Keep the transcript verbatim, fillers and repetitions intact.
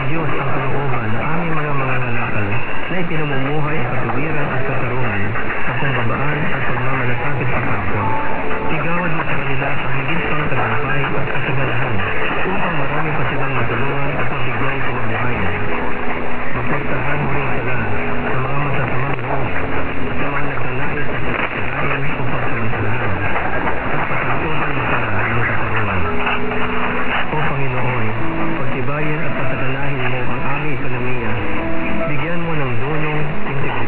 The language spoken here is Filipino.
Diyos ang kalooban ng aming mga mangangalakal na ipinamumuhay sa katuwiran at katarungan, sa kumbabaan at pagmamalasakit sa kapwa. Igawad mo sa kanila ang higit pang tagumpay at